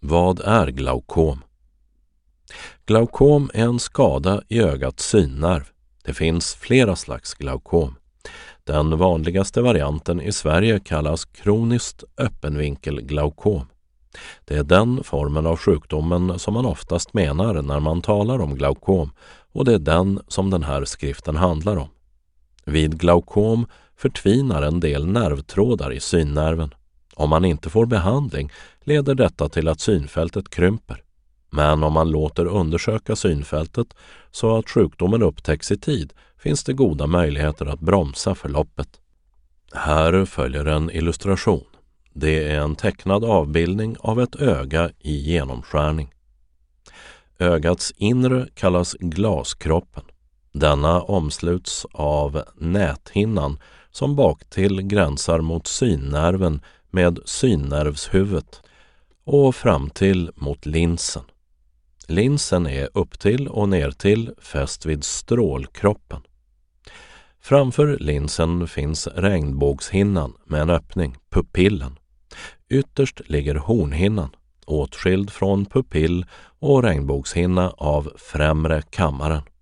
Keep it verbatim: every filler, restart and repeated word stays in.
Vad är glaukom? Glaukom är en skada i ögats synnerv. Det finns flera slags glaukom. Den vanligaste varianten i Sverige kallas kroniskt öppenvinkelglaukom. Det är den formen av sjukdomen som man oftast menar när man talar om glaukom, och det är den som den här skriften handlar om. Vid glaukom förtvinar en del nervtrådar i synnerven. Om man inte får behandling leder detta till att synfältet krymper. Men om man låter undersöka synfältet så att sjukdomen upptäcks i tid finns det goda möjligheter att bromsa förloppet. Här följer en illustration. Det är en tecknad avbildning av ett öga i genomskärning. Ögats inre kallas glaskroppen. Denna omsluts av näthinnan som baktill gränsar mot synnerven med synnervshuvudet och framtill mot linsen. Linsen är upptill och nertill fäst vid strålkroppen. Framför linsen finns regnbågshinnan med en öppning, pupillen. Ytterst ligger hornhinnan, åtskild från pupill och regnbågshinna av främre kammaren.